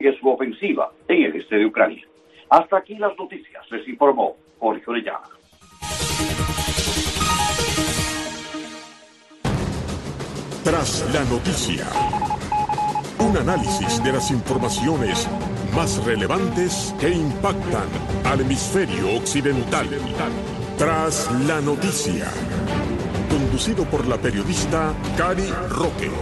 y su ofensiva en el este de Ucrania. Hasta aquí las noticias, les informó Jorge Orellana. Tras la noticia, un análisis de las informaciones más relevantes que impactan al hemisferio occidental. Tras la noticia, conducido por la periodista Cari Roque.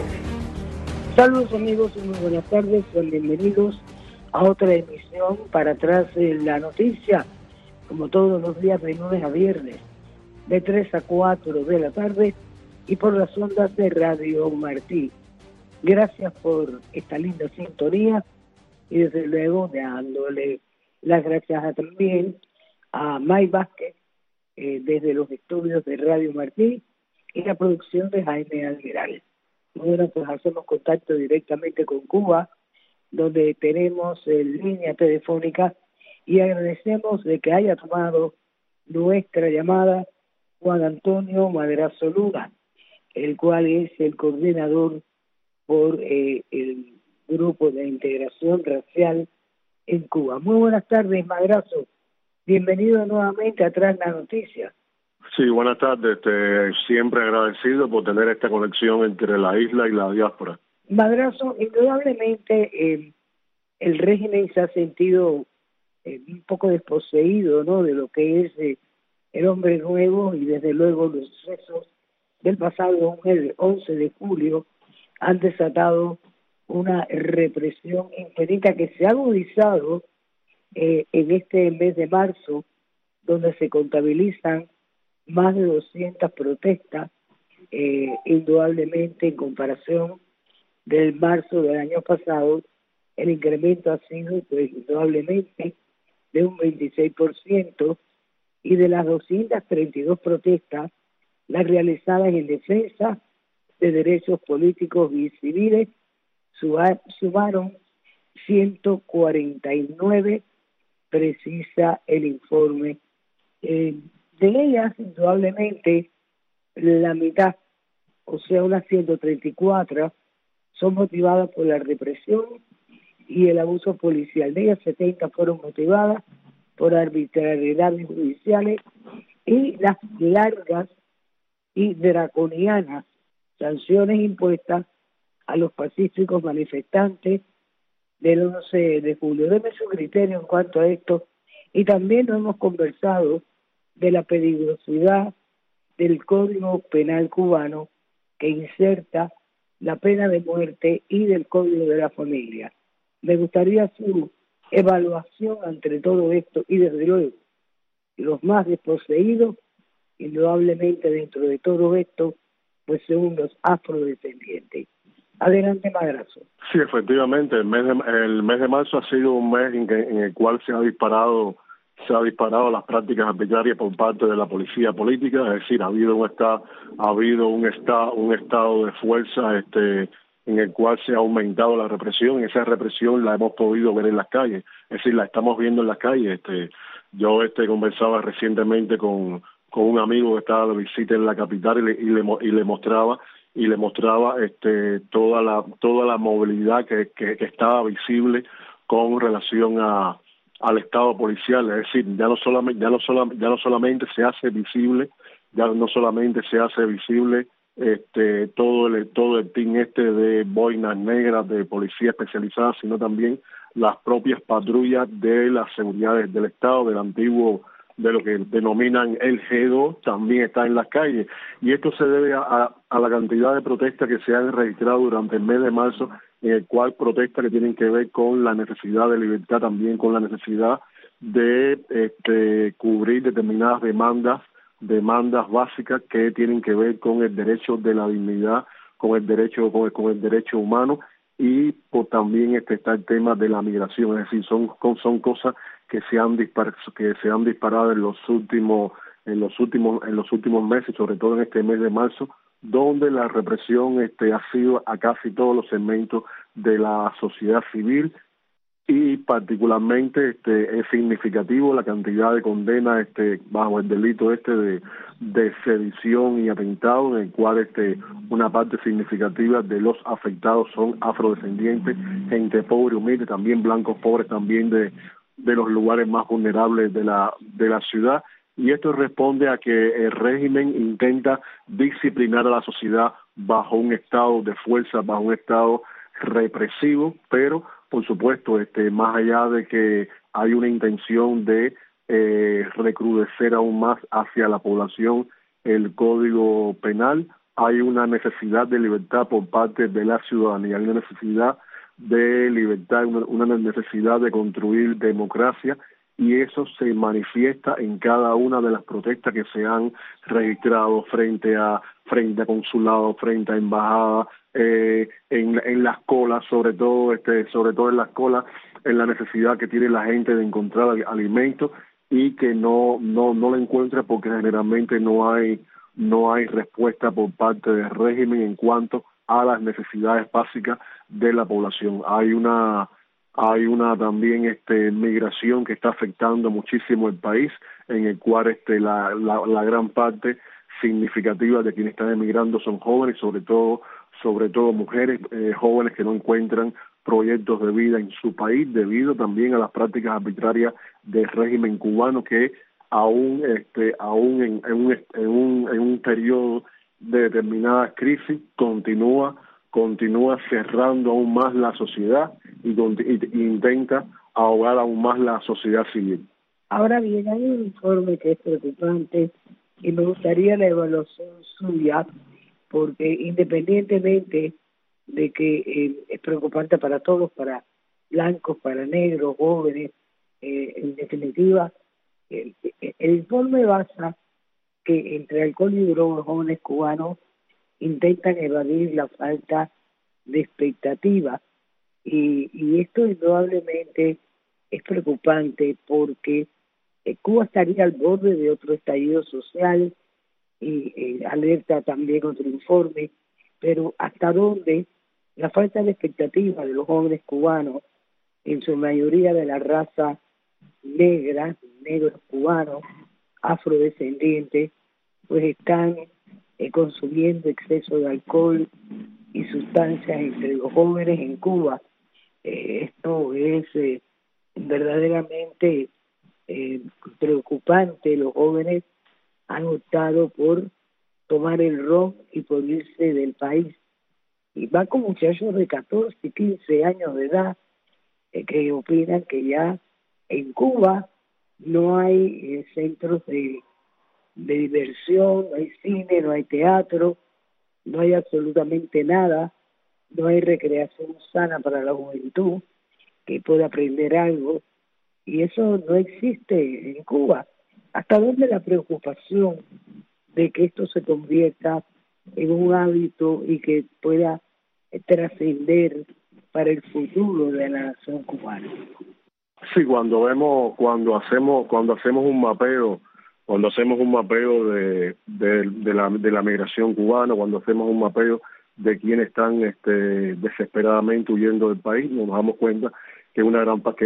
Saludos amigos y muy buenas tardes, bienvenidos a otra emisión para Tras la Noticia, como todos los días de lunes a viernes, de 3 a 4 de la tarde y por las ondas de Radio Martí. Gracias por esta linda sintonía y desde luego dándole las gracias también a May Vázquez desde los estudios de Radio Martí y la producción de Jaime Almiral. Bueno, pues hacemos contacto directamente con Cuba, donde tenemos línea telefónica y agradecemos de que haya tomado nuestra llamada Juan Antonio Madrazo Luna, el cual es el coordinador por el Grupo de Integración Racial en Cuba. Muy buenas tardes, Madrazo. Bienvenido nuevamente a Tras la Noticia. Sí, buenas tardes. Siempre agradecido por tener esta conexión entre la isla y la diáspora. Madrazo, indudablemente el régimen se ha sentido un poco desposeído, ¿no?, de lo que es el hombre nuevo, y desde luego los sucesos del pasado 11 de julio han desatado una represión infinita que se ha agudizado en este mes de marzo, donde se contabilizan más de 200 protestas, indudablemente en comparación del marzo del año pasado, el incremento ha sido pues, indudablemente de un 26%, y de las 232 protestas, las realizadas en defensa de derechos políticos y civiles, sumaron 149, precisa el informe. De ellas, indudablemente, la mitad, o sea, unas 134, son motivadas por la represión y el abuso policial. De ellas, 70 fueron motivadas por arbitrariedades judiciales y las largas y draconianas sanciones impuestas a los pacíficos manifestantes del 11 de julio. Deme su criterio en cuanto a esto, y también lo hemos conversado de la peligrosidad del Código Penal cubano, que inserta la pena de muerte, y del Código de la Familia. Me gustaría su evaluación entre todo esto, y desde luego los más desposeídos, indudablemente dentro de todo esto, pues son los afrodescendientes. Adelante, Madrazo. Sí, efectivamente, el mes de marzo ha sido un mes en el cual se ha disparado las prácticas arbitrarias por parte de la policía política. Es decir, ha habido un estado de fuerza en el cual se ha aumentado la represión, y esa represión la hemos podido ver en las calles, es decir, la estamos viendo en las calles. Yo conversaba recientemente con un amigo que estaba de visita en la capital y le mostraba toda la movilidad que estaba visible con relación al estado policial. Es decir, ya no solamente se hace visible todo el team de boinas negras de policía especializada, sino también las propias patrullas de las seguridades del Estado, de lo que denominan el G2, también está en las calles. Y esto se debe a la cantidad de protestas que se han registrado durante el mes de marzo, en el cual protestas que tienen que ver con la necesidad de libertad, también con la necesidad de cubrir determinadas demandas básicas que tienen que ver con el derecho de la dignidad, con el derecho humano, y también está el tema de la migración. Es decir, son cosas que se han disparado en los últimos meses, sobre todo en este mes de marzo, donde la represión ha sido a casi todos los segmentos de la sociedad civil, y particularmente es significativo la cantidad de condenas bajo el delito de sedición y atentado, en el cual una parte significativa de los afectados son afrodescendientes, gente pobre, humilde, también blancos pobres, también de los lugares más vulnerables de la ciudad, y esto responde a que el régimen intenta disciplinar a la sociedad bajo un estado de fuerza, bajo un estado represivo, pero por supuesto más allá de que hay una intención de recrudecer aún más hacia la población el Código Penal, hay una necesidad de libertad por parte de la ciudadanía, hay una necesidad de libertad, una necesidad de construir democracia, y eso se manifiesta en cada una de las protestas que se han registrado frente a consulados, frente a embajadas, en las colas, sobre todo en las colas, en la necesidad que tiene la gente de encontrar alimentos y que no lo encuentra porque generalmente no hay respuesta por parte del régimen en cuanto a las necesidades básicas de la población. Hay una también migración que está afectando muchísimo el país, en el cual la gran parte significativa de quienes están emigrando son jóvenes, sobre todo mujeres jóvenes que no encuentran proyectos de vida en su país debido también a las prácticas arbitrarias del régimen cubano, que aún en un periodo de determinadas crisis continúa cerrando aún más la sociedad y intenta ahogar aún más la sociedad civil. Ahora bien, hay un informe que es preocupante y me gustaría la evaluación suya, porque independientemente de que es preocupante para todos, para blancos, para negros, jóvenes, en definitiva, el informe basa que entre alcohol y drogas jóvenes cubanos intentan evadir la falta de expectativa, y esto indudablemente es preocupante porque Cuba estaría al borde de otro estallido social, y alerta también otro informe, pero hasta dónde la falta de expectativa de los jóvenes cubanos, en su mayoría de la raza negra, negros cubanos, afrodescendientes, pues están consumiendo exceso de alcohol y sustancias entre los jóvenes en Cuba. Esto es verdaderamente preocupante. Los jóvenes han optado por tomar el ron y por irse del país. Y van con muchachos de 14 y 15 años de edad que opinan que ya en Cuba no hay centros de diversión, no hay cine, no hay teatro, no hay absolutamente nada, no hay recreación sana para la juventud que pueda aprender algo, y eso no existe en Cuba. ¿Hasta dónde la preocupación de que esto se convierta en un hábito y que pueda trascender para el futuro de la nación cubana? Sí, cuando hacemos un mapeo de la migración cubana, cuando hacemos un mapeo de quienes están desesperadamente huyendo del país, nos damos cuenta que un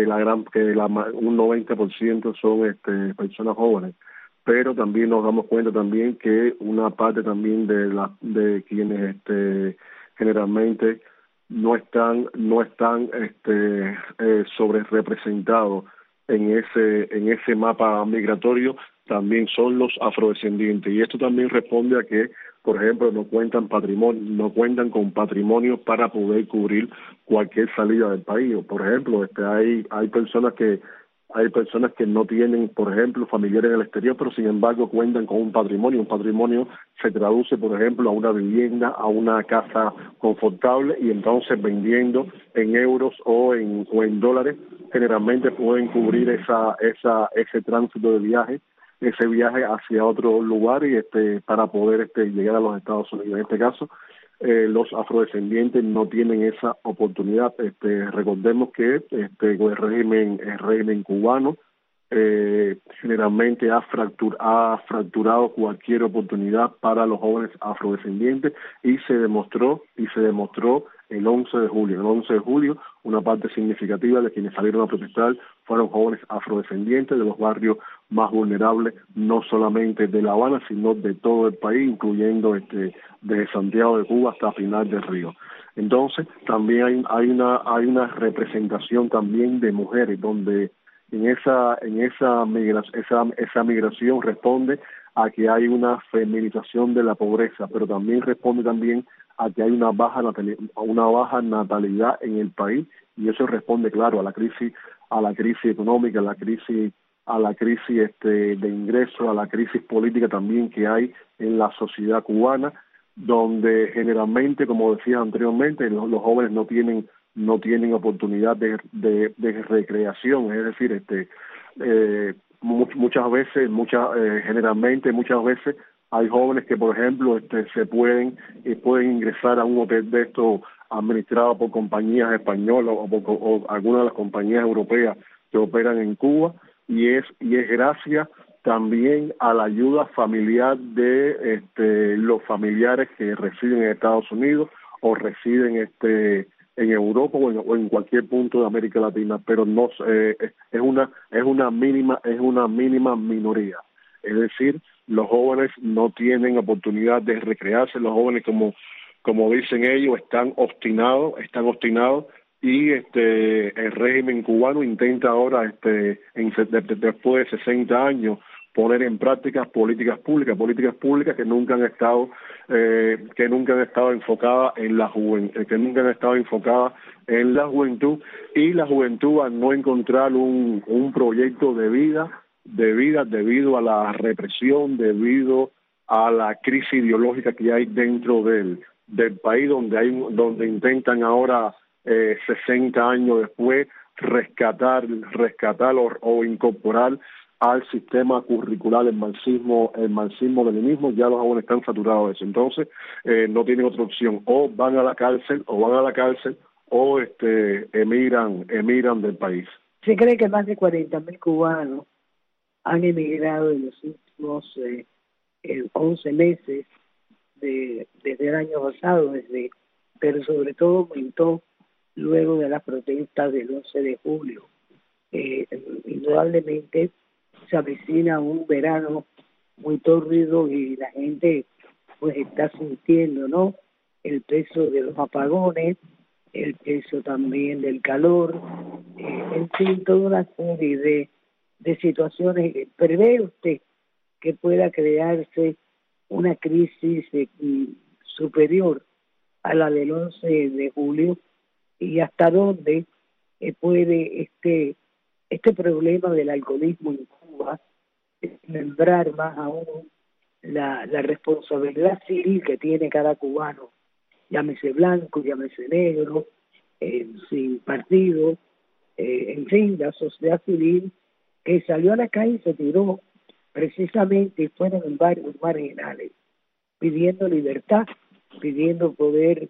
90% son personas jóvenes, pero también nos damos cuenta también que una parte también de quienes generalmente no están sobre representados en ese mapa migratorio también son los afrodescendientes, y esto también responde a que, por ejemplo, no cuentan con patrimonio para poder cubrir cualquier salida del país. Por ejemplo, hay personas que no tienen, por ejemplo, familiares en el exterior, pero sin embargo cuentan con un patrimonio. Un patrimonio se traduce, por ejemplo, a una vivienda, a una casa confortable, y entonces vendiendo en euros o en dólares, generalmente pueden cubrir ese tránsito de viaje, ese viaje hacia otro lugar, y para poder llegar a los Estados Unidos. En este caso, los afrodescendientes no tienen esa oportunidad. Recordemos que el régimen cubano generalmente ha fracturado cualquier oportunidad para los jóvenes afrodescendientes, y se demostró el 11 de julio. El 11 de julio, una parte significativa de quienes salieron a protestar fueron jóvenes afrodescendientes de los barrios más vulnerables, no solamente de La Habana, sino de todo el país, incluyendo desde Santiago de Cuba hasta Pinar del Río. Entonces, también hay una representación también de mujeres, donde esa migración responde a que hay una feminización de la pobreza, pero también responde también a que hay una baja natalidad en el país, y eso responde, claro, a la crisis económica, a la crisis de ingresos, a la crisis política también que hay en la sociedad cubana, donde generalmente, como decía anteriormente, los jóvenes no tienen oportunidad de recreación, es decir, muchas veces hay jóvenes que, por ejemplo, pueden ingresar a un hotel de estos administrado por compañías españolas o algunas de las compañías europeas que operan en Cuba, y es gracias también a la ayuda familiar de los familiares que residen en Estados Unidos o residen en Europa o en cualquier punto de América Latina, pero no es una mínima minoría. Es decir, los jóvenes no tienen oportunidad de recrearse. Los jóvenes, como dicen ellos, están obstinados, y el régimen cubano intenta ahora, después de 60 años, poner en práctica políticas públicas que nunca han estado enfocadas en la juventud, y la juventud, al no encontrar un proyecto de vida debido a la represión, debido a la crisis ideológica que hay dentro del país, donde intentan ahora 60 años después rescatar o incorporar al sistema curricular el marxismo-leninismo. Ya los jóvenes están saturados de eso. Entonces no tienen otra opción: o van a la cárcel o emigran del país. Se cree que más de 40.000 cubanos han emigrado en los últimos 11 meses desde el año pasado, pero sobre todo aumentó luego de las protestas del 11 de julio. Indudablemente se avecina un verano muy tórrido y la gente pues está sintiendo, ¿no?, el peso de los apagones, el peso también del calor, en fin, toda una serie de situaciones. ¿Prevé usted que pueda crearse una crisis superior a la del 11 de julio? ¿Y hasta dónde puede este problema del alcoholismo en Cuba desmembrar más aún la responsabilidad civil que tiene cada cubano, llámese blanco, llámese negro, sin partido, en fin, la sociedad civil que salió a la calle y se tiró precisamente fuera en barrios marginales, pidiendo libertad, pidiendo poder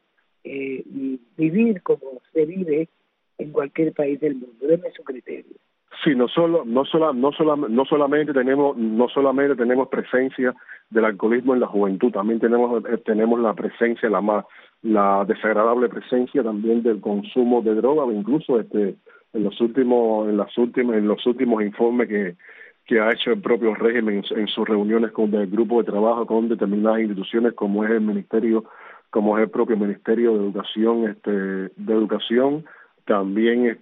vivir como se vive en cualquier país del mundo. Deme su criterio. Sí, no solamente tenemos presencia del alcoholismo en la juventud, también tenemos la presencia, la desagradable presencia también del consumo de droga. Incluso en los últimos informes que ha hecho el propio régimen en sus reuniones con el grupo de trabajo con determinadas instituciones, como es el propio Ministerio de Educación, también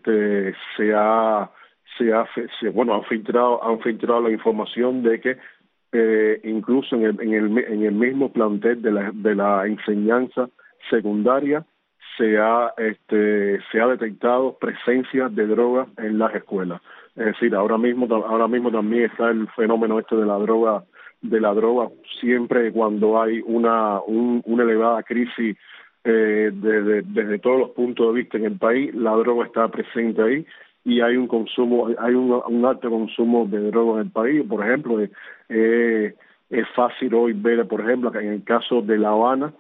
han filtrado la información de que incluso en el mismo plantel de la enseñanza secundaria se ha detectado presencia de drogas en las escuelas. Es decir, ahora mismo también está el fenómeno de la droga siempre cuando hay una elevada crisis desde todos los puntos de vista en el país. La droga está presente ahí, y hay un alto consumo de droga en el país. Por ejemplo, es fácil hoy ver, por ejemplo, que en el caso de La Habana,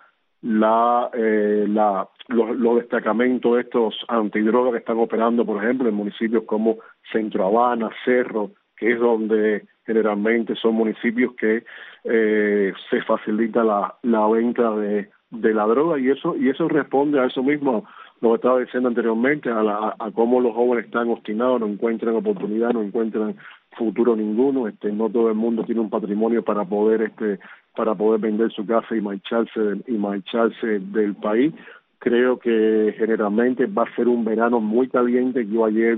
los destacamentos de estos antidrogas que están operando, por ejemplo, en municipios como Centro Habana, Cerro, que es donde generalmente son municipios que se facilita la venta la droga, y eso responde a eso mismo, lo que estaba diciendo anteriormente, a cómo los jóvenes están obstinados, no encuentran oportunidad, no encuentran futuro ninguno. No todo el mundo tiene un patrimonio para poder vender su casa y marcharse del país. Creo que generalmente va a ser un verano muy caliente. Yo ayer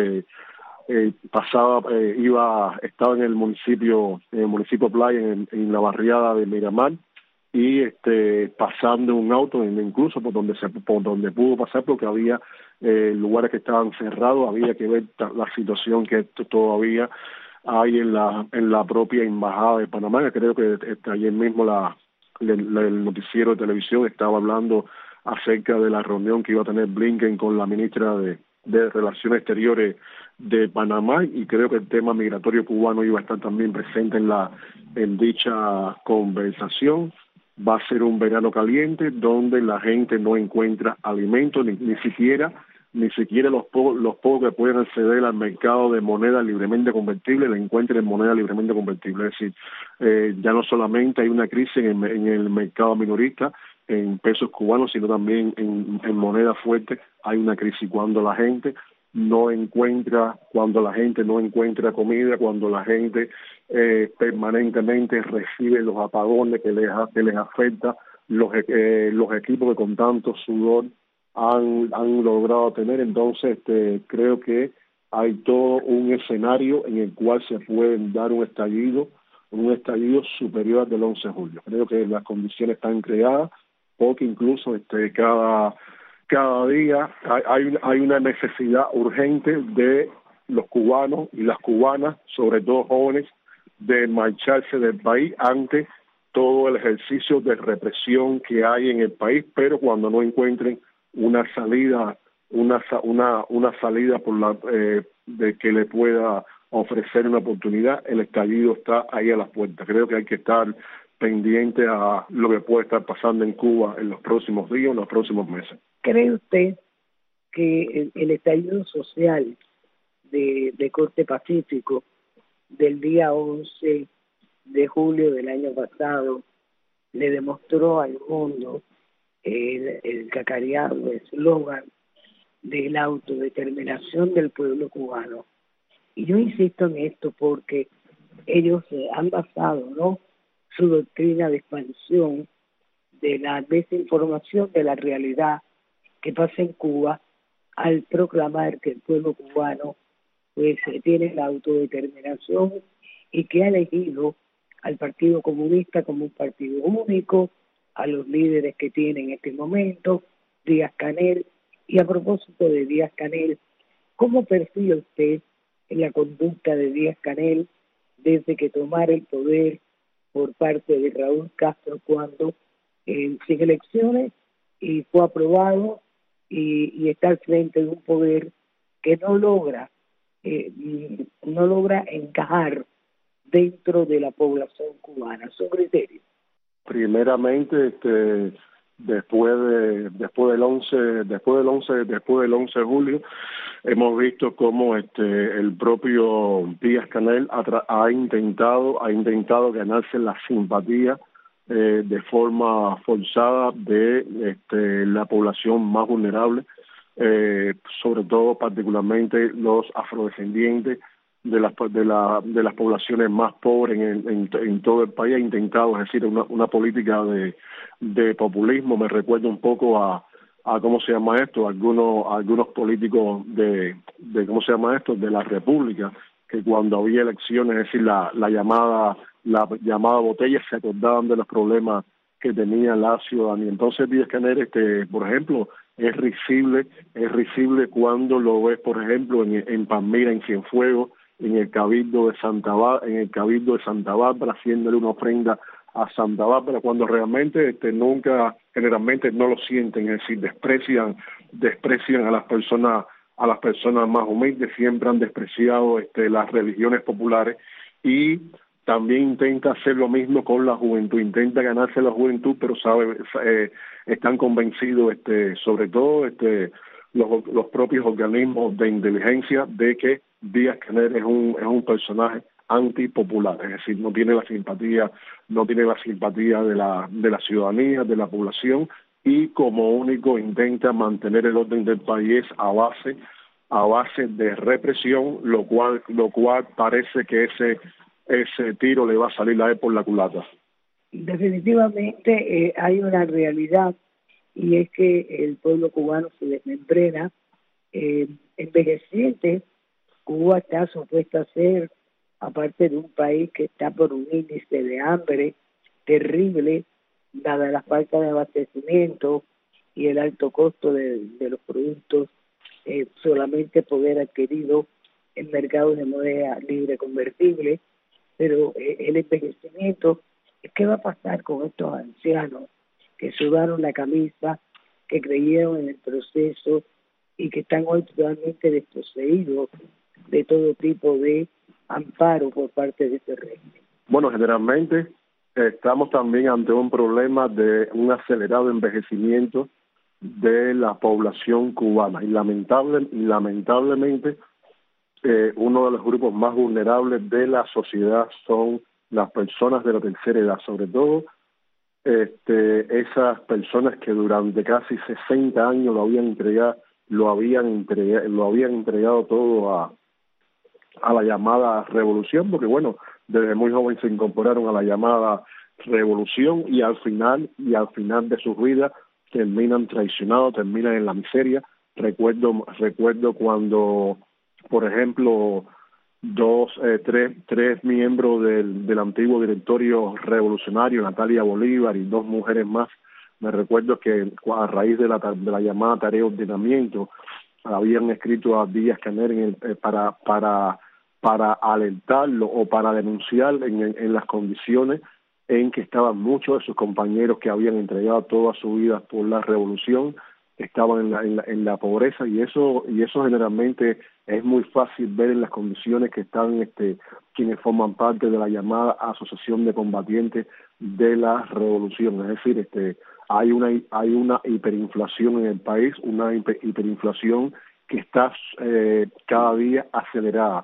estaba en el municipio Playa, en la barriada de Miramar, y pasando un auto, incluso por donde pudo pasar, porque había lugares que estaban cerrados. Había que ver la situación que todavía hay en la propia embajada de Panamá. Creo que ayer mismo el noticiero de televisión estaba hablando acerca de la reunión que iba a tener Blinken con la ministra de Relaciones Exteriores de Panamá, y creo que el tema migratorio cubano iba a estar también presente en dicha conversación. Va a ser un verano caliente donde la gente no encuentra alimentos, ni siquiera los pocos que pueden acceder al mercado de moneda libremente convertible la encuentren en moneda libremente convertible. Es decir, ya no solamente hay una crisis en el mercado minorista en pesos cubanos, sino también en moneda fuerte hay una crisis cuando la gente no encuentra comida, cuando la gente permanentemente recibe los apagones que les afecta los equipos que con tanto sudor han logrado tener. Entonces creo que hay todo un escenario en el cual se puede dar un estallido superior al del 11 de julio. Creo que las condiciones están creadas, porque incluso cada día hay una necesidad urgente de los cubanos y las cubanas, sobre todo jóvenes, de marcharse del país ante todo el ejercicio de represión que hay en el país, pero cuando no encuentren una salida de que le pueda ofrecer una oportunidad, el estallido está ahí a las puertas. Creo que hay que estar pendiente a lo que puede estar pasando en Cuba en los próximos días, en los próximos meses. ¿Cree usted que el estallido social de corte pacífico del día 11 de julio del año pasado le demostró al mundo el cacareado eslogan de la autodeterminación del pueblo cubano? Y yo insisto en esto porque ellos han basado, su doctrina de expansión de la desinformación de la realidad que pasa en Cuba al proclamar que el pueblo cubano tiene la autodeterminación y que ha elegido al Partido Comunista como un partido único, a los líderes que tiene en este momento, Díaz-Canel. Y a propósito de Díaz-Canel, ¿cómo percibe usted la conducta de Díaz-Canel desde que tomara el poder por parte de Raúl Castro logrados sin elecciones y fue aprobado y está al frente de un poder que no logra encajar dentro de la población cubana. Su criterio. Primeramente, después del 11 de julio, hemos visto cómo el propio Díaz-Canel ha intentado ganarse la simpatía de forma forzada de la población más vulnerable, sobre todo particularmente los afrodescendientes de las poblaciones más pobres en todo el país. Ha intentado, es decir, una política de populismo. Me recuerda un poco a cómo se llama esto, algunos políticos de cómo se llama esto, de la República, que cuando había elecciones, es decir, la llamada botella, se acordaban de los problemas que tenía la ciudadanía. Entonces Díaz-Canel, por ejemplo, es risible cuando lo ves, por ejemplo, en Palmira, en Cienfuegos, en el Cabildo de Santa Bárbara, haciéndole una ofrenda a Santa Bárbara, cuando realmente generalmente no lo sienten, es decir, desprecian a las personas más humildes, siempre han despreciado las religiones populares, y también intenta hacer lo mismo con la juventud, intenta ganarse la juventud, pero están convencidos, sobre todo los propios organismos de inteligencia, de que Díaz-Canel es un personaje antipopular, es decir, no tiene la simpatía de la ciudadanía, de la población, y como único intenta mantener el orden del país a base de represión, lo cual parece que ese tiro le va a salir a él por la culata. Definitivamente hay una realidad, y es que el pueblo cubano se desmembrena, envejeciente. Cuba está supuesta a ser, aparte de un país que está por un índice de hambre terrible, dada la falta de abastecimiento y el alto costo de los productos, solamente poder adquirido en mercados de moneda libre convertible, pero el envejecimiento, ¿qué va a pasar con estos ancianos que sudaron la camisa, que creyeron en el proceso y que están hoy totalmente desposeídos de todo tipo de amparo por parte de este régimen? Bueno, generalmente estamos también ante un problema de un acelerado envejecimiento de la población cubana, y lamentablemente uno de los grupos más vulnerables de la sociedad son las personas de la tercera edad, sobre todo esas personas que durante casi 60 años lo habían entregado todo a la llamada revolución, porque bueno, desde muy joven se incorporaron a la llamada revolución, y al final de sus vidas terminan traicionados, terminan en la miseria. Recuerdo cuando, por ejemplo, tres miembros del antiguo directorio revolucionario, Natalia Bolívar y 2 mujeres más, me recuerdo que a raíz de la llamada tarea de ordenamiento habían escrito a Díaz-Canel para alertarlo o para denunciar en las condiciones en que estaban muchos de sus compañeros que habían entregado toda su vida por la revolución, estaban en la pobreza, y eso generalmente es muy fácil ver en las condiciones que están quienes forman parte de la llamada Asociación de Combatientes de la Revolución. Es decir, hay una hiperinflación en el país, una hiperinflación que está cada día acelerada.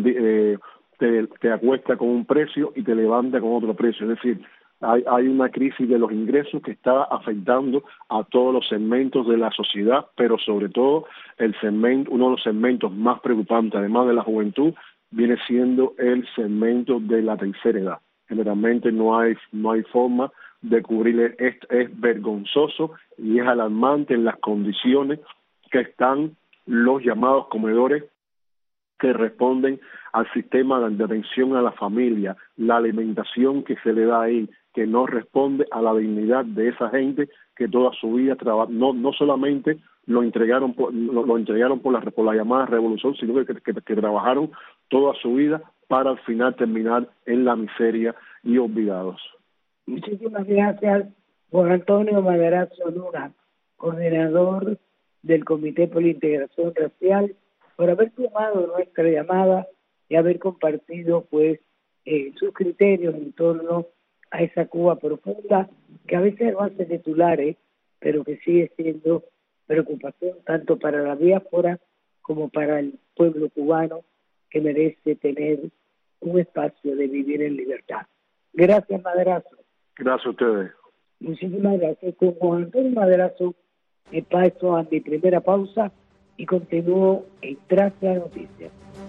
Te acuesta con un precio y te levanta con otro precio. Es decir, hay una crisis de los ingresos que está afectando a todos los segmentos de la sociedad, pero sobre todo uno de los segmentos más preocupantes, además de la juventud, viene siendo el segmento de la tercera edad. Generalmente no hay forma de cubrirle. Es vergonzoso y es alarmante en las condiciones que están los llamados comedores que responden al sistema de atención a la familia, la alimentación que se le da ahí, que no responde a la dignidad de esa gente que toda su vida no solamente lo entregaron por la llamada revolución, sino que trabajaron toda su vida para al final terminar en la miseria y olvidados. Muchísimas gracias, Juan Antonio Maderazo Luna, coordinador del Comité por la Integración Racial, por haber tomado nuestra llamada y haber compartido sus criterios en torno a esa Cuba profunda, que a veces no hace titulares, pero que sigue siendo preocupación tanto para la diáspora como para el pueblo cubano, que merece tener un espacio de vivir en libertad. Gracias, Maderazo. Gracias a ustedes. Muchísimas gracias. Con Juan Antonio Maderazo paso a mi primera pausa y continúo en Tras la Noticia.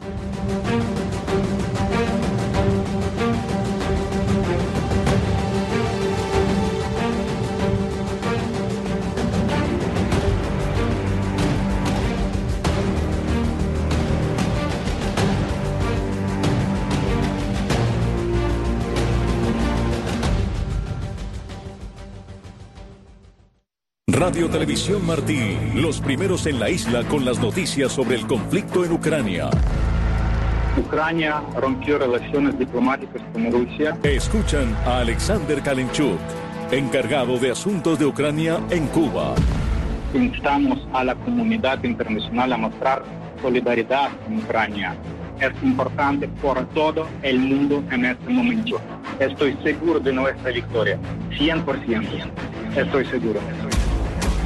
Radio Televisión Martí, los primeros en la isla con las noticias sobre el conflicto en Ucrania. Ucrania rompió relaciones diplomáticas con Rusia. Escuchan a Alexander Kalenchuk, encargado de asuntos de Ucrania en Cuba. Instamos a la comunidad internacional a mostrar solidaridad con Ucrania. Es importante por todo el mundo en este momento. Estoy seguro de nuestra victoria. 100%. Estoy seguro.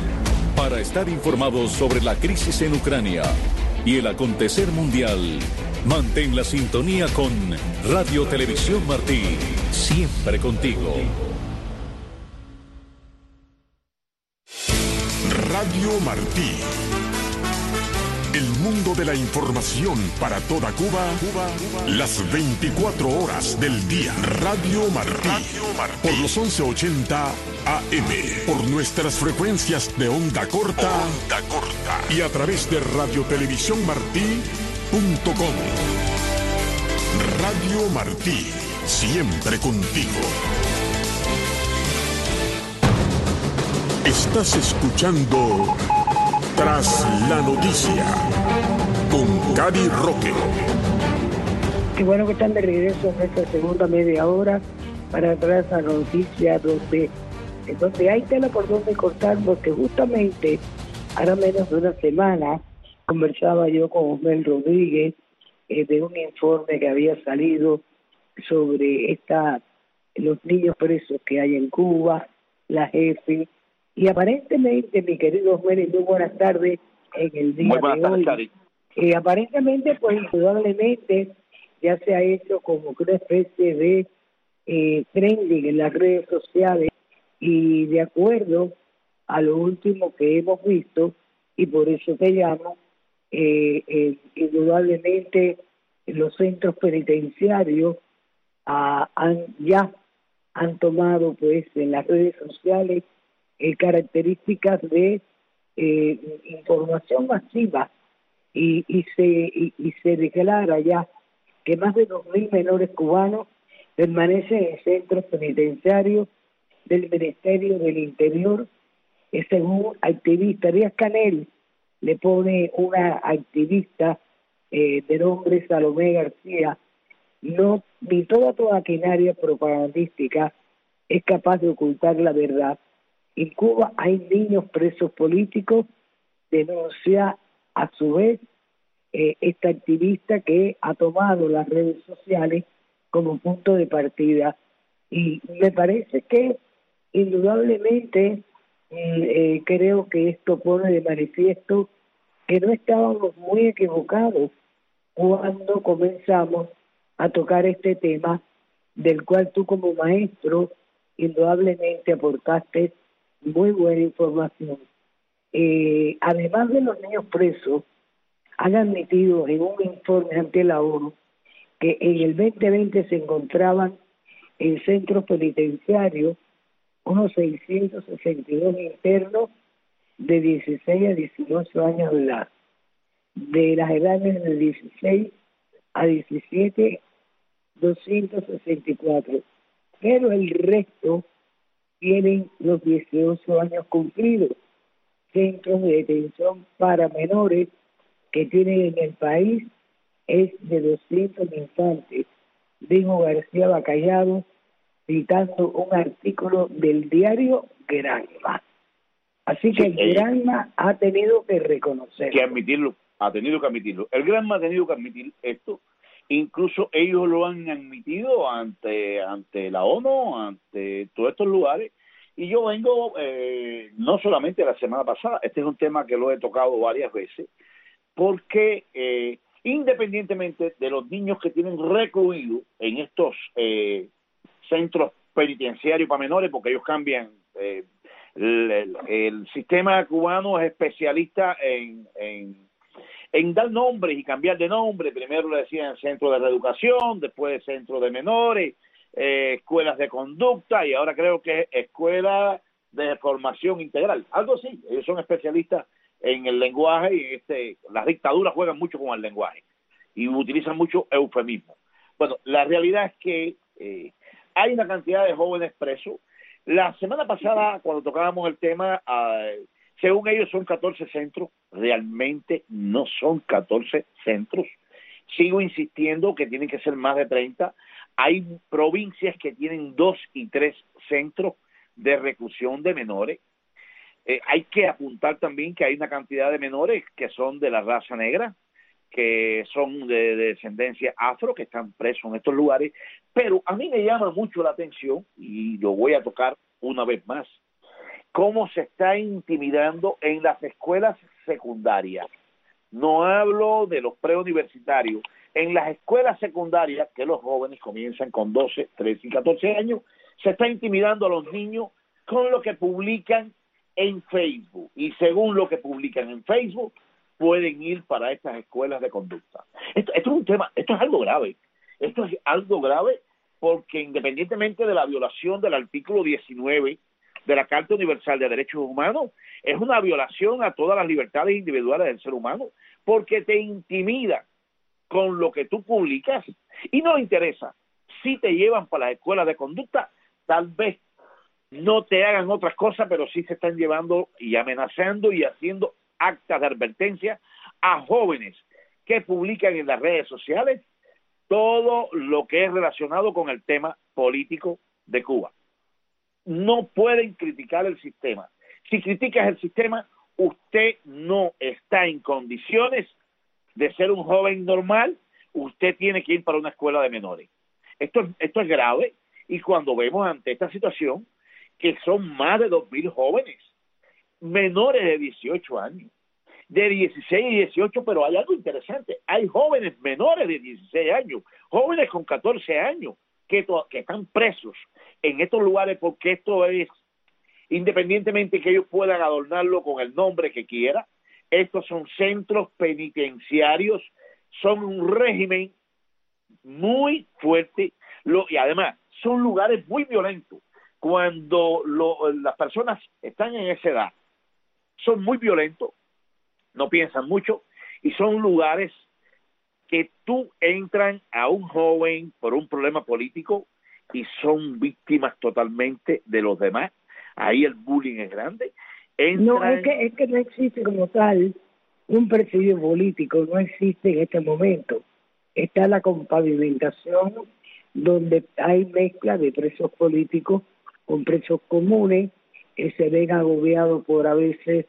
Para estar informados sobre la crisis en Ucrania y el acontecer mundial, Mantén la sintonía con Radio Televisión Martí, siempre contigo. Radio Martí. El mundo de la información para toda Cuba, las 24 horas del día. Radio Martí. Por los 1180 AM. Por nuestras frecuencias de onda corta. Y a través de radiotelevisiónmartí.com. Radio Martí. Siempre contigo. Estás escuchando Tras la Noticia con Cady Roque. Qué bueno que están de regreso en esta segunda media hora para Tras la Noticia, donde hay tela por donde cortar, porque justamente ahora menos de una semana conversaba yo con Osmel Rodríguez de un informe que había salido sobre los niños presos que hay en Cuba, la jefe. Y aparentemente, mi querido Osmel, muy buenas tardes en el día muy buenas de tardes, hoy. Aparentemente, pues indudablemente ya se ha hecho como una especie de trending en las redes sociales, y de acuerdo a lo último que hemos visto, y por eso te llamo, indudablemente los centros penitenciarios han tomado pues en las redes sociales características de información masiva, y se declara ya que más de 2.000 menores cubanos permanecen en centros penitenciarios del Ministerio del Interior, según activista. Díaz Canel le pone una activista de nombre Salomé García: no, ni toda tu maquinaria propagandística es capaz de ocultar la verdad. En Cuba hay niños presos políticos, denuncia a su vez esta activista, que ha tomado las redes sociales como punto de partida. Y me parece que indudablemente creo que esto pone de manifiesto que no estábamos muy equivocados cuando comenzamos a tocar este tema, del cual tú como maestro indudablemente aportaste muy buena información. Además de los niños presos, han admitido en un informe ante la ONU que en el 2020 se encontraban en centros penitenciarios unos 662 internos de 16 a 18 años de edad. De las edades de 16 a 17, 264. Pero el resto tienen los 18 años cumplidos. Centros de detención para menores que tienen en el país es de 200 infantes, dijo García Bacallado, citando un artículo del diario Granma. Así que el Granma ha tenido que reconocerlo. Ha tenido que admitirlo. El Granma ha tenido que admitir esto. Incluso ellos lo han admitido ante la ONU, ante todos estos lugares. Y yo vengo, no solamente la semana pasada, este es un tema que lo he tocado varias veces, porque independientemente de los niños que tienen recluidos en estos centros penitenciarios para menores, porque ellos cambian, el sistema cubano es especialista en dar nombres y cambiar de nombre. Primero le decían centro de reeducación, después centro de menores, escuelas de conducta, y ahora creo que es escuela de formación integral, algo así. Ellos son especialistas en el lenguaje, y las dictaduras juegan mucho con el lenguaje y utilizan mucho eufemismo. Bueno, la realidad es que hay una cantidad de jóvenes presos. La semana pasada, cuando tocábamos el tema, según ellos son 14 centros. Realmente no son 14 centros. Sigo insistiendo que tienen que ser más de 30. Hay provincias que tienen 2 y 3 centros de reclusión de menores. Hay que apuntar también que hay una cantidad de menores que son de la raza negra, que son de descendencia afro, que están presos en estos lugares. Pero a mí me llama mucho la atención, y lo voy a tocar una vez más, cómo se está intimidando en las escuelas secundarias. no hablo de los preuniversitarios, en las escuelas secundarias, que los jóvenes comienzan con 12, 13 y 14 años, se está intimidando a los niños con lo que publican en Facebook, y según lo que publican en Facebook, pueden ir para estas escuelas de conducta. Esto es un tema, esto es algo grave, porque independientemente de la violación del artículo 19 de la Carta Universal de Derechos Humanos, es una violación a todas las libertades individuales del ser humano, porque te intimida con lo que tú publicas, y no interesa si te llevan para las escuelas de conducta, tal vez no te hagan otras cosas, pero sí se están llevando y amenazando y haciendo actas de advertencia a jóvenes que publican en las redes sociales todo lo que es relacionado con el tema político de Cuba. No pueden criticar el sistema. Si criticas el sistema, usted no está en condiciones de ser un joven normal, usted tiene que ir para una escuela de menores. Esto es grave, y cuando vemos ante esta situación, que son más de 2.000 jóvenes, menores de 18 años, de 16 y 18, pero hay algo interesante, hay jóvenes menores de 16 años, jóvenes con 14 años, que están presos en estos lugares, porque esto es, independientemente que ellos puedan adornarlo con el nombre que quiera, estos son centros penitenciarios, son un régimen muy fuerte, y además son lugares muy violentos. Cuando las personas están en esa edad, son muy violentos, no piensan mucho, y son lugares que tú entran a un joven por un problema político y son víctimas totalmente de los demás. Ahí el bullying es grande. No, es que no existe como tal un presidio político, no existe en este momento. Está la compavimentación, donde hay mezcla de presos políticos con presos comunes, que se ven agobiados por a veces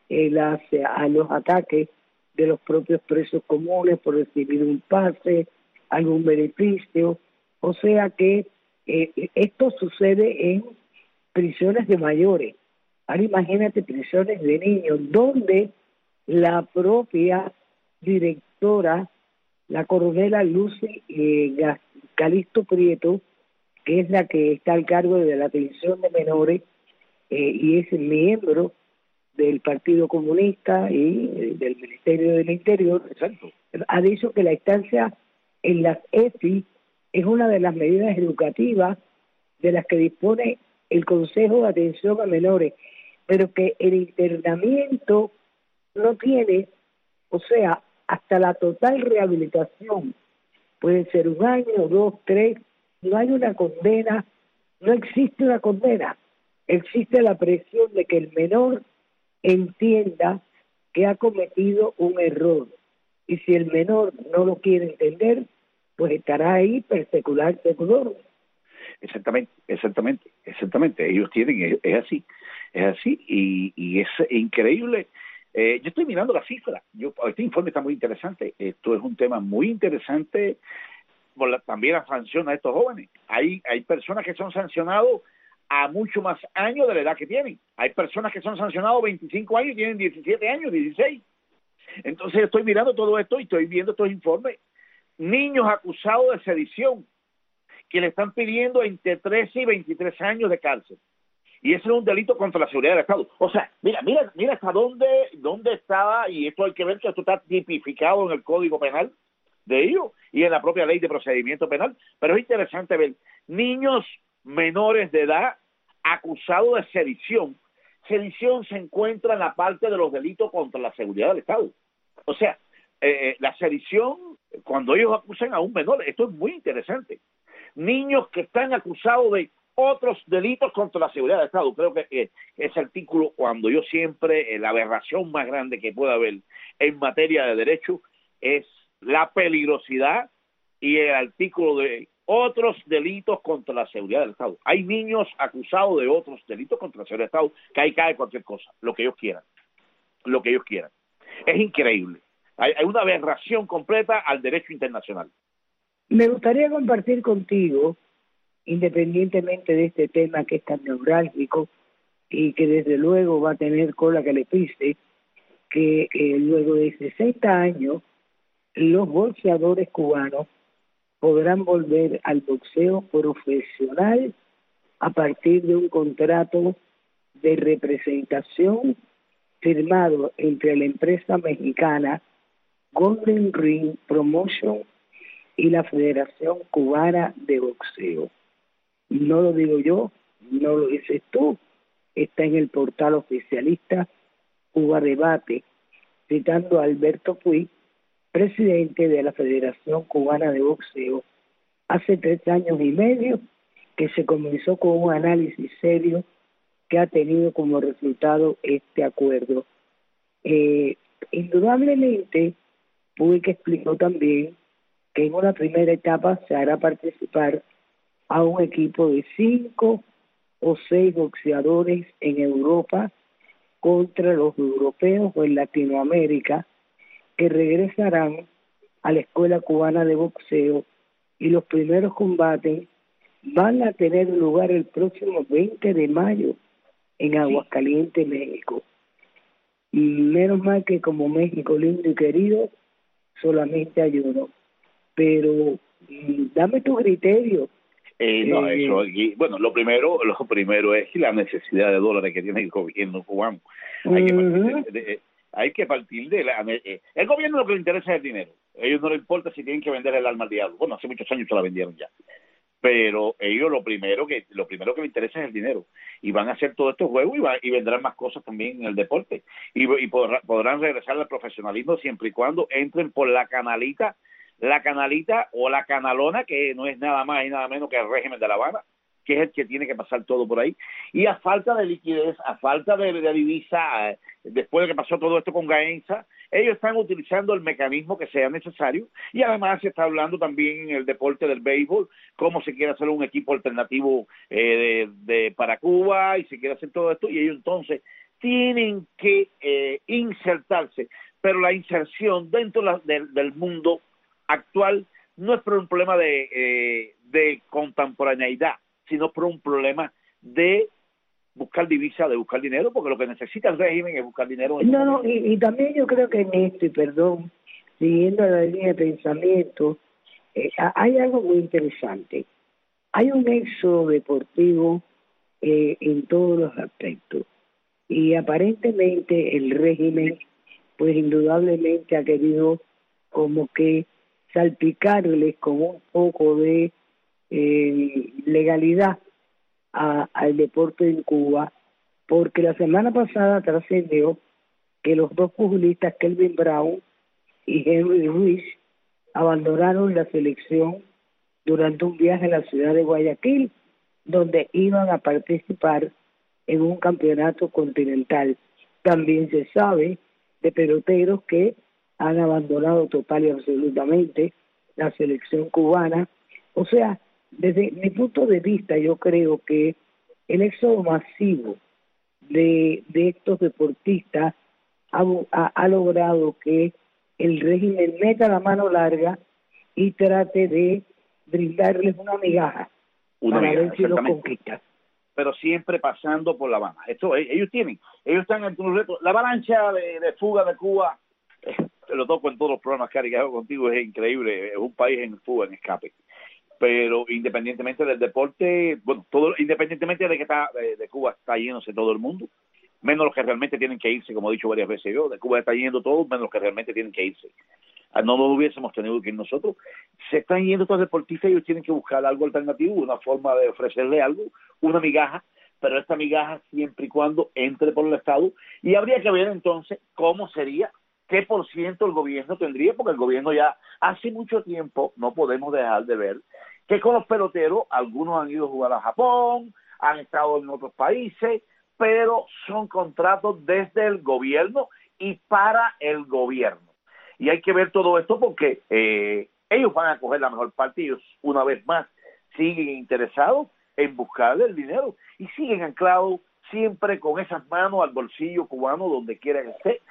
a los ataques de los propios presos comunes por recibir un pase, algún beneficio. O sea que esto sucede en prisiones de mayores. Ahora imagínate prisiones de niños, donde la propia directora, la coronela Lucy Calixto Prieto, que es la que está al cargo de la atención de menores y es miembro del Partido Comunista y del Ministerio del Interior, exacto, ha dicho que la estancia en las EFI es una de las medidas educativas de las que dispone el Consejo de Atención a Menores, pero que el internamiento no tiene, o sea, hasta la total rehabilitación, puede ser 1 año, 2, 3, no hay una condena, no existe una condena, existe la presión de que el menor entienda que ha cometido un error, y si el menor no lo quiere entender, pues estará ahí per secular seculorum. Exactamente. Ellos tienen, es así, y es increíble. Yo estoy mirando las cifras. Este informe está muy interesante. Esto es un tema muy interesante por también la sanción a estos jóvenes. Hay personas que son sancionados a mucho más años de la edad que tienen. Hay personas que son sancionados 25 años y tienen 17 años, 16. Entonces estoy mirando todo esto y estoy viendo estos informes. Niños acusados de sedición, que le están pidiendo entre 13 y 23 años de cárcel. Y ese es un delito contra la seguridad del Estado. O sea, mira hasta dónde estaba, y esto hay que ver que esto está tipificado en el Código Penal de ellos y en la propia Ley de Procedimiento Penal. Pero es interesante ver niños menores de edad acusados de sedición. Sedición se encuentra en la parte de los delitos contra la seguridad del Estado. O sea, la sedición, cuando ellos acusan a un menor, esto es muy interesante. Niños que están acusados de otros delitos contra la seguridad del Estado. Creo que ese artículo, cuando yo siempre, la aberración más grande que pueda haber en materia de derecho es la peligrosidad y el artículo de otros delitos contra la seguridad del Estado. Hay niños acusados de otros delitos contra la seguridad del Estado, que ahí cae cualquier cosa, lo que ellos quieran. Es increíble. Hay una aberración completa al derecho internacional. Me gustaría compartir contigo, independientemente de este tema que es tan neurálgico y que desde luego va a tener cola que le pise, que luego de 60 años los boxeadores cubanos podrán volver al boxeo profesional a partir de un contrato de representación firmado entre la empresa mexicana Golden Ring Promotion y la Federación Cubana de Boxeo. No lo digo yo, no lo dices tú, está en el portal oficialista Cuba Debate, citando a Alberto Puig, presidente de la Federación Cubana de Boxeo, hace 3 años y medio que se comenzó con un análisis serio que ha tenido como resultado este acuerdo. Indudablemente, Puig explicó también que en una primera etapa se hará participar a un equipo de 5 o 6 boxeadores en Europa contra los europeos o en Latinoamérica, que regresarán a la Escuela Cubana de Boxeo, y los primeros combates van a tener lugar el próximo 20 de mayo en Aguascalientes, México. Y menos mal que como México lindo y querido, solamente hay uno. Pero dame tu criterio. No, eso aquí, bueno, lo primero es la necesidad de dólares que tiene el gobierno cubano. Hay que partir de el gobierno lo que le interesa es el dinero. A ellos no les importa si tienen que vender el alma al diablo. Bueno, hace muchos años se la vendieron ya. Pero ellos lo primero que les interesa es el dinero, y van a hacer todos estos juegos y vendrán más cosas también en el deporte, y podrán regresar al profesionalismo siempre y cuando entren por la canalita o la canalona, que no es nada más y nada menos que el régimen de La Habana, que es el que tiene que pasar todo por ahí. Y a falta de liquidez, a falta de divisa, después de que pasó todo esto con Gaenza, ellos están utilizando el mecanismo que sea necesario, y además se está hablando también en el deporte del béisbol, cómo se quiere hacer un equipo alternativo para Cuba, y se quiere hacer todo esto, y ellos entonces tienen que insertarse, pero la inserción dentro del mundo actual no es por un problema de contemporaneidad, sino por un problema de buscar divisa, de buscar dinero, porque lo que necesita el régimen es buscar dinero. Y también yo creo que en esto, y perdón, siguiendo la línea de pensamiento, hay algo muy interesante. Hay un éxodo deportivo en todos los aspectos, y aparentemente el régimen, pues indudablemente ha querido como que salpicarles con un poco de legalidad al deporte en Cuba, porque la semana pasada trascendió que los 2 pugilistas, Kelvin Brown y Henry Ruiz, abandonaron la selección durante un viaje a la ciudad de Guayaquil, donde iban a participar en un campeonato continental. También se sabe de peloteros que han abandonado total y absolutamente la selección cubana. O sea, desde mi punto de vista, yo creo que el éxodo masivo de estos deportistas ha logrado que el régimen meta la mano larga y trate de brindarles una migaja para ver si lo conquistan. Pero siempre pasando por La Habana. Ellos están en un reto. La avalancha de fuga de Cuba, te lo toco en todos los programas, Cari, que hago contigo, es increíble. Es un país en fuga, en escape. Pero independientemente del deporte, bueno, independientemente de que de Cuba está yéndose todo el mundo, menos los que realmente tienen que irse, como he dicho varias veces yo, de Cuba está yendo todos, menos los que realmente tienen que irse. No lo hubiésemos tenido que ir nosotros. Se están yendo todos los deportistas y ellos tienen que buscar algo alternativo, una forma de ofrecerle algo, una migaja, pero esta migaja siempre y cuando entre por el Estado, y habría que ver entonces cómo sería, qué por ciento el gobierno tendría, porque el gobierno ya hace mucho tiempo, no podemos dejar de ver, que con los peloteros, algunos han ido a jugar a Japón, han estado en otros países, pero son contratos desde el gobierno y para el gobierno. Y hay que ver todo esto porque ellos van a coger la mejor parte, y ellos una vez más siguen interesados en buscarle el dinero y siguen anclados siempre con esas manos al bolsillo cubano donde quiera que esté,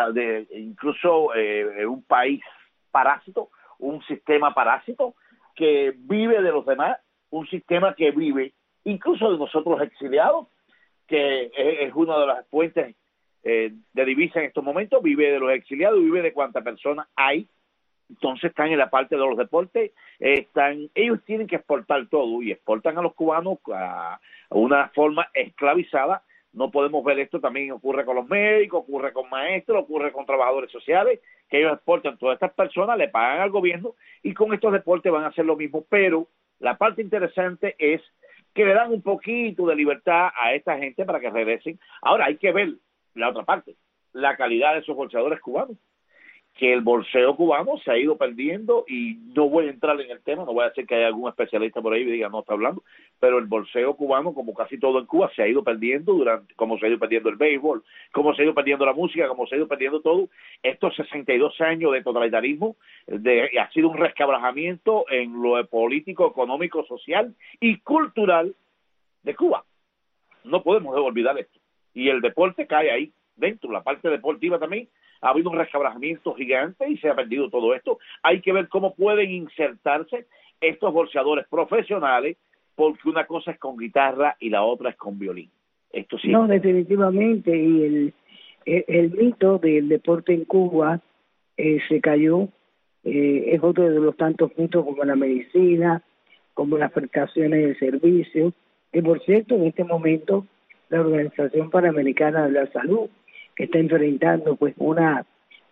incluso un país parásito, un sistema parásito que vive de los demás, un sistema que vive incluso de nosotros exiliados, que es una de las fuentes de divisa en estos momentos, vive de los exiliados, vive de cuántas personas hay. Entonces están en la parte de los deportes, ellos tienen que exportar todo y exportan a los cubanos a una forma esclavizada. No podemos ver esto, también ocurre con los médicos, ocurre con maestros, ocurre con trabajadores sociales, que ellos exportan todas estas personas, le pagan al gobierno y con estos deportes van a hacer lo mismo, pero la parte interesante es que le dan un poquito de libertad a esta gente para que regresen. Ahora hay que ver la otra parte, la calidad de esos boxeadores cubanos, que el boxeo cubano se ha ido perdiendo, y no voy a entrar en el tema, no voy a decir que hay algún especialista por ahí y diga no está hablando, pero el boxeo cubano, como casi todo en Cuba, se ha ido perdiendo como se ha ido perdiendo el béisbol, como se ha ido perdiendo la música, como se ha ido perdiendo todo. Estos 62 años de totalitarismo ha sido un resquebrajamiento en lo político, económico, social y cultural de Cuba. No podemos olvidar esto. Y el deporte cae ahí dentro, la parte deportiva también. Ha habido un resquebrajamiento gigante y se ha perdido todo esto. Hay que ver cómo pueden insertarse estos boxeadores profesionales, porque una cosa es con guitarra y la otra es con violín. Esto sí. No, definitivamente. Y el mito del deporte en Cuba se cayó. Es otro de los tantos mitos, como la medicina, como las prestaciones de servicio. Que por cierto, en este momento, la Organización Panamericana de la Salud está enfrentando pues una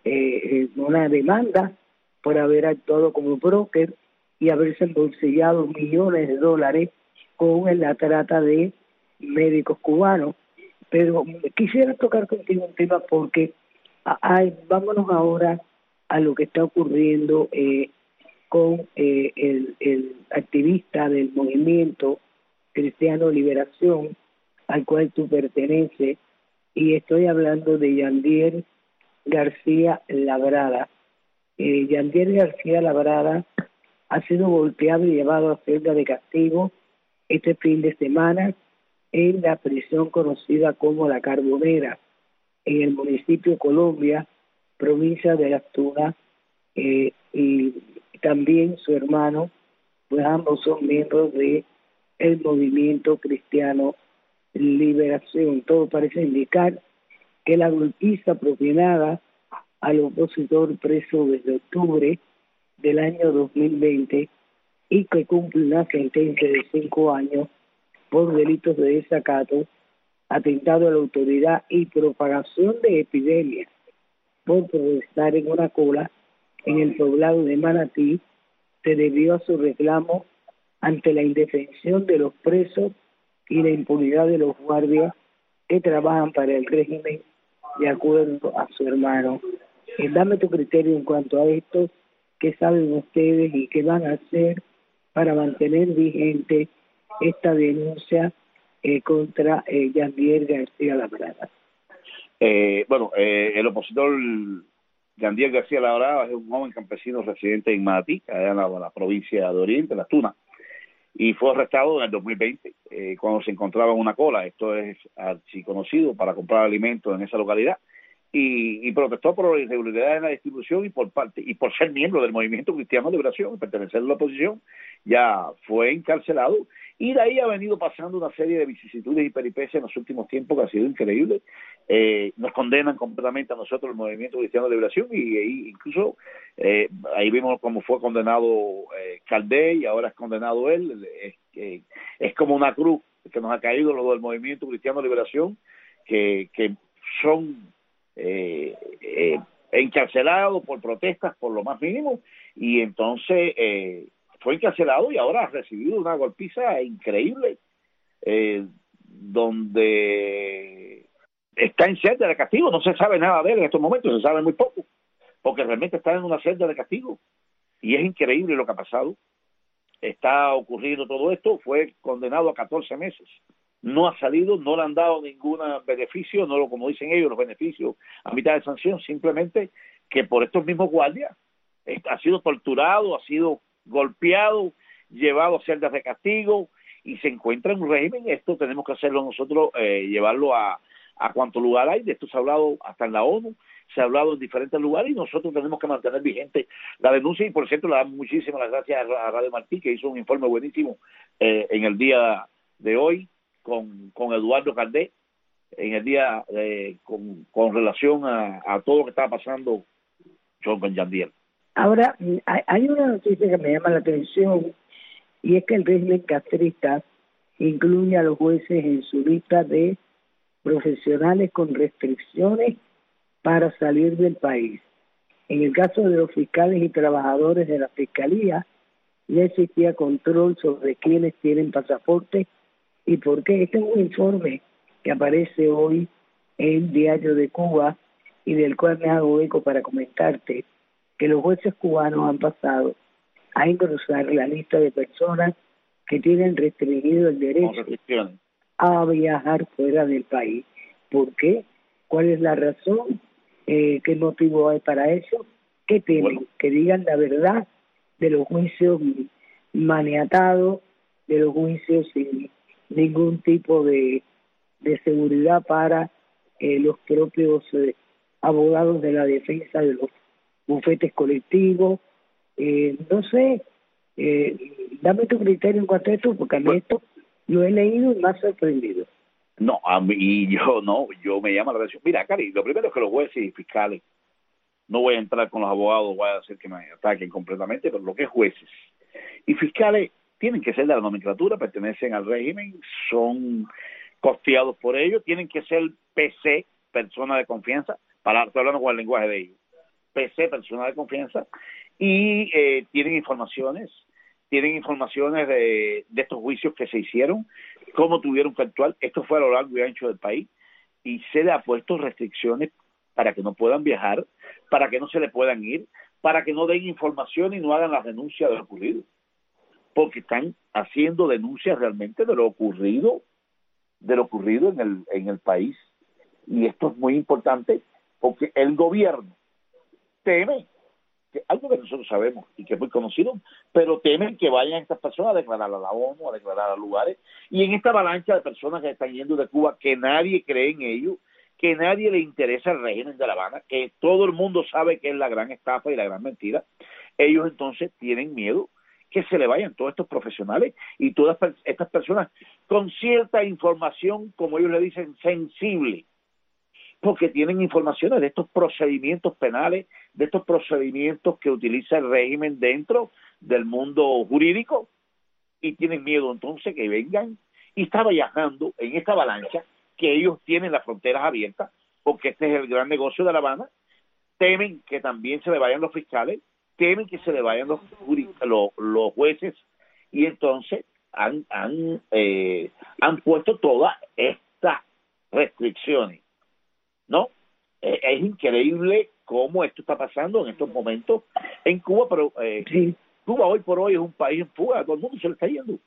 demanda por haber actuado como broker y haberse embolsillado millones de dólares con la trata de médicos cubanos. Pero quisiera tocar contigo un tema, porque vámonos ahora a lo que está ocurriendo con el activista del movimiento Cristiano Liberación, al cual tú perteneces, y estoy hablando de Yandier García Labrada. Yandier García Labrada ha sido golpeado y llevado a celda de castigo este fin de semana en la prisión conocida como La Carbonera, en el municipio Colombia, provincia de Las Tunas, y también su hermano, pues ambos son miembros de el movimiento Cristiano Liberación. Todo parece indicar que la golpiza propinada al opositor preso desde octubre del año 2020 y que cumple una sentencia de 5 años por delitos de desacato, atentado a la autoridad y propagación de epidemias por protestar en una cola en el poblado de Manatí, se debió a su reclamo ante la indefensión de los presos y la impunidad de los guardias que trabajan para el régimen, de acuerdo a su hermano. Dame tu criterio en cuanto a esto, qué saben ustedes y qué van a hacer para mantener vigente esta denuncia contra Yandier García Labrada. El opositor Yandier García Labrada es un joven campesino residente en Manatí, allá en la provincia de Oriente, Las Tunas, y fue arrestado en el 2020 cuando se encontraba en una cola. Esto es archiconocido para comprar alimentos en esa localidad, y protestó por irregularidades en la distribución y por ser miembro del movimiento Cristiano Liberación y pertenecer a la oposición. Ya fue encarcelado, y de ahí ha venido pasando una serie de vicisitudes y peripecias en los últimos tiempos que ha sido increíble. Nos condenan completamente a nosotros, el movimiento Cristiano Liberación, y incluso ahí vimos cómo fue condenado Caldé, y ahora es condenado él. Es como una cruz que nos ha caído lo del movimiento Cristiano Liberación, que son encarcelados por protestas por lo más mínimo, y entonces fue encarcelado y ahora ha recibido una golpiza increíble, donde está en celda de castigo. No se sabe nada de él en estos momentos, se sabe muy poco, porque realmente está en una celda de castigo, y es increíble lo que ha pasado. Está ocurriendo todo esto. Fue condenado a 14 meses. No ha salido, no le han dado ningún beneficio, no lo, como dicen ellos, los beneficios a mitad de sanción, simplemente que por estos mismos guardias ha sido torturado, ha sido golpeado, llevado a celdas de castigo, y se encuentra en un régimen. Esto tenemos que hacerlo nosotros, llevarlo a cuánto lugar hay. De esto se ha hablado hasta en la ONU, se ha hablado en diferentes lugares, y nosotros tenemos que mantener vigente la denuncia. Y por cierto, le damos muchísimas las gracias a Radio Martí, que hizo un informe buenísimo en el día de hoy con Eduardo Caldé, en el día con relación a todo lo que estaba pasando con Yandiel. Ahora, hay una noticia que me llama la atención, y es que el régimen castrista incluye a los jueces en su lista de profesionales con restricciones para salir del país. En el caso de los fiscales y trabajadores de la Fiscalía, ya existía control sobre quienes tienen pasaporte y por qué. Este es un informe que aparece hoy en el Diario de Cuba y del cual me hago eco para comentarte que los jueces cubanos han pasado a engrosar la lista de personas que tienen restringido el derecho a viajar fuera del país. ¿Por qué? ¿Cuál es la razón? ¿Qué motivo hay para eso? ¿Qué tienen? Bueno, que digan la verdad de los juicios maniatados, de los juicios sin ningún tipo de seguridad para los propios abogados de la defensa de los bufetes colectivos. No sé, dame tu criterio en cuanto a esto, porque a mí esto lo he leído y me ha sorprendido. No, a mí yo me llama la atención. Mira, Cari, lo primero es que los jueces y fiscales, no voy a entrar con los abogados, voy a hacer que me ataquen completamente, pero lo que es jueces y fiscales tienen que ser de la nomenclatura, pertenecen al régimen, son costeados por ellos, tienen que ser PC, persona de confianza, estoy hablando con el lenguaje de ellos, PC, persona de confianza, y tienen informaciones de estos juicios que se hicieron, cómo tuvieron que actuar. Esto fue a lo largo y ancho del país, y se le ha puesto restricciones para que no puedan viajar, para que no se le puedan ir, para que no den información y no hagan las denuncias de lo ocurrido, porque están haciendo denuncias realmente de lo ocurrido en el país. Y esto es muy importante porque el gobierno teme, que algo que nosotros sabemos y que es muy conocido, pero temen que vayan estas personas a declarar a la ONU, a declarar a lugares, y en esta avalancha de personas que están yendo de Cuba, que nadie cree en ellos, que nadie le interesa el régimen de La Habana, que todo el mundo sabe que es la gran estafa y la gran mentira, ellos entonces tienen miedo que se le vayan todos estos profesionales y todas estas personas con cierta información, como ellos le dicen, sensible, porque tienen informaciones de estos procedimientos penales, de estos procedimientos que utiliza el régimen dentro del mundo jurídico, y tienen miedo entonces que vengan y está viajando en esta avalancha, que ellos tienen las fronteras abiertas, porque este es el gran negocio de La Habana. Temen que también se le vayan los fiscales, temen que se le vayan los jueces, y entonces han puesto todas estas restricciones, ¿no? Es increíble cómo esto está pasando en estos momentos en Cuba, pero sí. Cuba hoy por hoy es un país en fuga, todo el mundo se le está yendo.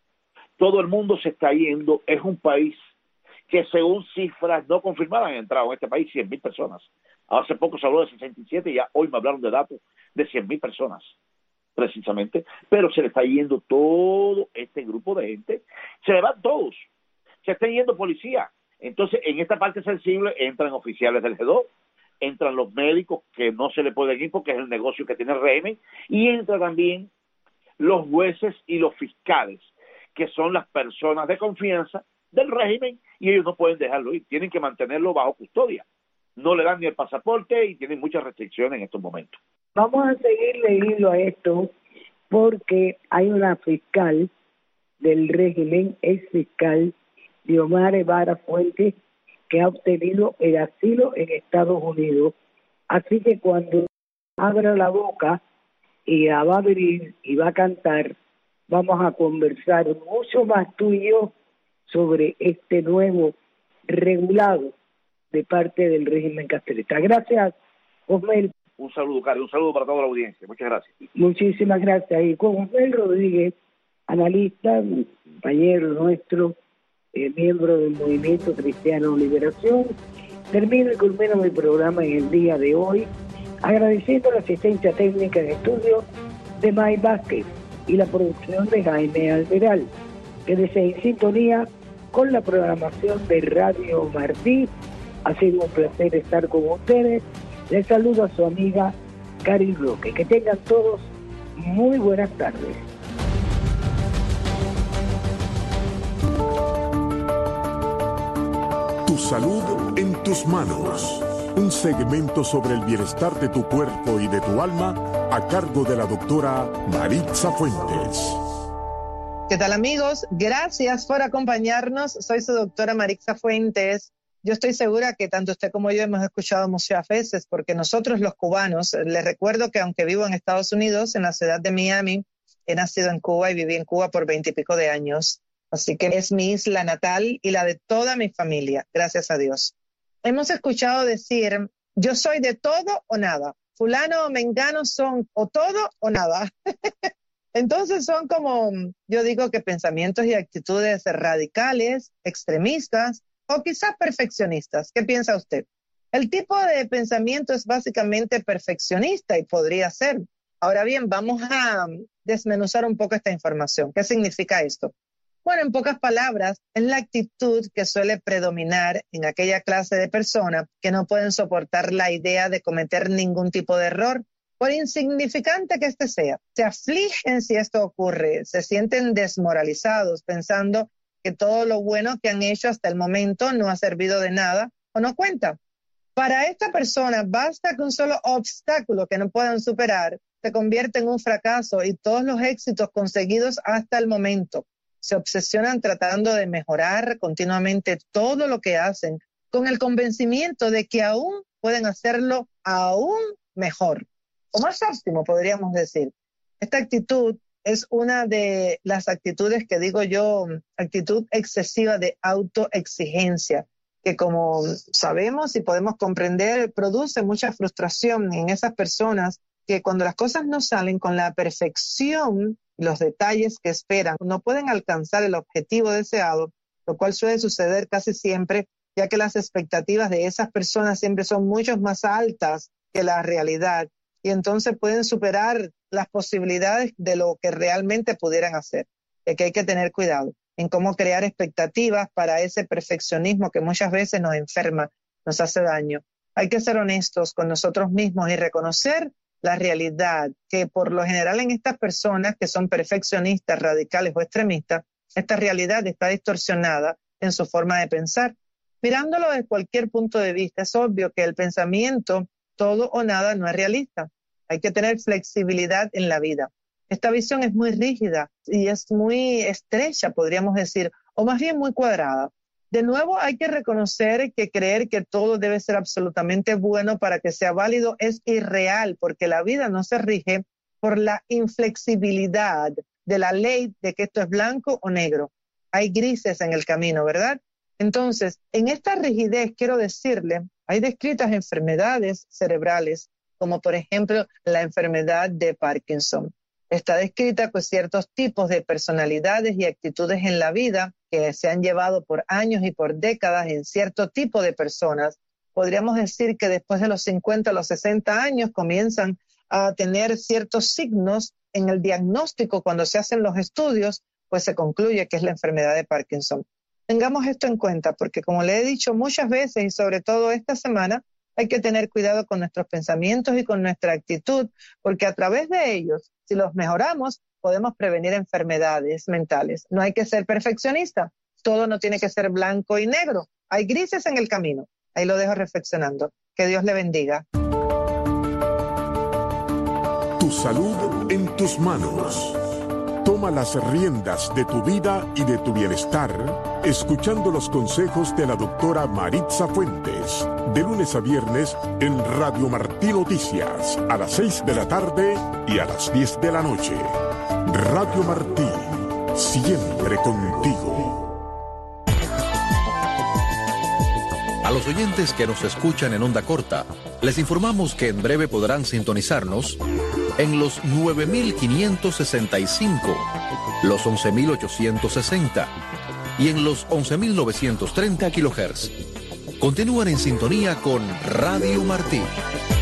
Todo el mundo se está yendo, es un país que según cifras no confirmadas han entrado en este país 100.000 personas. Hace poco se habló de 67 y ya hoy me hablaron de datos de 100.000 personas, precisamente, pero se le está yendo todo este grupo de gente, se le van todos, se están yendo policías. Entonces, en esta parte sensible entran oficiales del G2, entran los médicos que no se le pueden ir porque es el negocio que tiene el régimen, y entran también los jueces y los fiscales, que son las personas de confianza del régimen, y ellos no pueden dejarlo ir, tienen que mantenerlo bajo custodia. No le dan ni el pasaporte y tienen muchas restricciones en estos momentos. Vamos a seguirle hilo a esto porque hay una fiscal del régimen, ex fiscal Diomar Evara Fuentes, que ha obtenido el asilo en Estados Unidos. Así que cuando abra la boca y la va a abrir y va a cantar, vamos a conversar mucho más tú y yo sobre este nuevo regulado de parte del régimen castrista. Gracias, Osmel. Un saludo, Cari, un saludo para toda la audiencia. Muchas gracias. Muchísimas gracias. Y con Osmel Rodríguez, analista, compañero nuestro, miembro del Movimiento Cristiano Liberación, termino y culmino mi programa en el día de hoy, agradeciendo la asistencia técnica en estudio de May Vázquez y la producción de Jaime Alveral. Quédese en sintonía con la programación de Radio Martí. Ha sido un placer estar con ustedes. Les saludo a su amiga Cari Roque. Que tengan todos muy buenas tardes. Tus salud en tus manos. Un segmento sobre el bienestar de tu cuerpo y de tu alma a cargo de la doctora Maritza Fuentes. ¿Qué tal, amigos? Gracias por acompañarnos. Soy su doctora Maritza Fuentes. Yo estoy segura que tanto usted como yo hemos escuchado muchas veces, porque nosotros los cubanos, les recuerdo que aunque vivo en Estados Unidos, en la ciudad de Miami, he nacido en Cuba y viví en Cuba por 20 y pico de años. Así que es mi isla natal y la de toda mi familia, gracias a Dios. Hemos escuchado decir, yo soy de todo o nada. Fulano o mengano son o todo o nada. Entonces son como, yo digo que pensamientos y actitudes radicales, extremistas o quizás perfeccionistas. ¿Qué piensa usted? El tipo de pensamiento es básicamente perfeccionista y podría ser. Ahora bien, vamos a desmenuzar un poco esta información. ¿Qué significa esto? Bueno, en pocas palabras, es la actitud que suele predominar en aquella clase de personas que no pueden soportar la idea de cometer ningún tipo de error, por insignificante que éste sea. Se afligen si esto ocurre, se sienten desmoralizados pensando que todo lo bueno que han hecho hasta el momento no ha servido de nada o no cuenta. Para esta persona basta que un solo obstáculo que no puedan superar se convierte en un fracaso y todos los éxitos conseguidos hasta el momento. Se obsesionan tratando de mejorar continuamente todo lo que hacen con el convencimiento de que aún pueden hacerlo aún mejor o más óptimo, podríamos decir. Esta actitud es una de las actitudes que digo yo, actitud excesiva de autoexigencia, que como sabemos y podemos comprender, produce mucha frustración en esas personas que cuando las cosas no salen con la perfección, los detalles que esperan, no pueden alcanzar el objetivo deseado, lo cual suele suceder casi siempre, ya que las expectativas de esas personas siempre son mucho más altas que la realidad y entonces pueden superar las posibilidades de lo que realmente pudieran hacer. Es que hay que tener cuidado en cómo crear expectativas para ese perfeccionismo que muchas veces nos enferma, nos hace daño. Hay que ser honestos con nosotros mismos y reconocer la realidad, que por lo general en estas personas que son perfeccionistas, radicales o extremistas, esta realidad está distorsionada en su forma de pensar. Mirándolo desde cualquier punto de vista, es obvio que el pensamiento todo o nada no es realista. Hay que tener flexibilidad en la vida. Esta visión es muy rígida y es muy estrecha, podríamos decir, o más bien muy cuadrada. De nuevo, hay que reconocer que creer que todo debe ser absolutamente bueno para que sea válido es irreal, porque la vida no se rige por la inflexibilidad de la ley de que esto es blanco o negro. Hay grises en el camino, ¿verdad? Entonces, en esta rigidez, quiero decirle, hay descritas enfermedades cerebrales, como por ejemplo la enfermedad de Parkinson. Está descrita con ciertos tipos de personalidades y actitudes en la vida que se han llevado por años y por décadas en cierto tipo de personas. Podríamos decir que después de los 50 a los 60 años comienzan a tener ciertos signos en el diagnóstico. Cuando se hacen los estudios, pues se concluye que es la enfermedad de Parkinson. Tengamos esto en cuenta porque, como le he dicho muchas veces y sobre todo esta semana, hay que tener cuidado con nuestros pensamientos y con nuestra actitud, porque a través de ellos, si los mejoramos, podemos prevenir enfermedades mentales. No hay que ser perfeccionista. Todo no tiene que ser blanco y negro. Hay grises en el camino. Ahí lo dejo reflexionando. Que Dios le bendiga. Tu salud en tus manos. Toma las riendas de tu vida y de tu bienestar, escuchando los consejos de la doctora Maritza Fuentes, de lunes a viernes en Radio Martí Noticias, a las 6 de la tarde y a las 10 de la noche. Radio Martí, siempre contigo. A los oyentes que nos escuchan en onda corta, les informamos que en breve podrán sintonizarnos en los 9.565, los 11.860 y en los 11.930 kHz. Continúan en sintonía con Radio Martí.